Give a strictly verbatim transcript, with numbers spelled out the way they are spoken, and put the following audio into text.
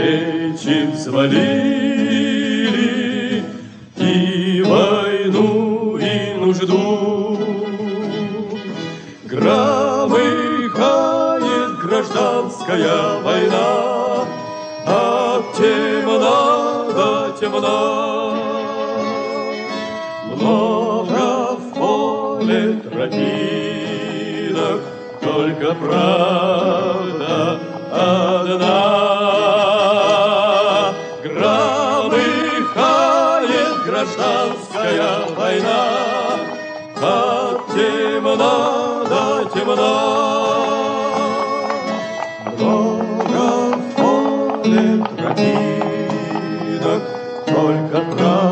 плечи взвалили и войну, и нужду. Громыхает гражданская война, от темна до темна. Много в поле тропинок, только правда одна. Громыхает гражданская война, от темна до темна. Много в поле тропинок, только правда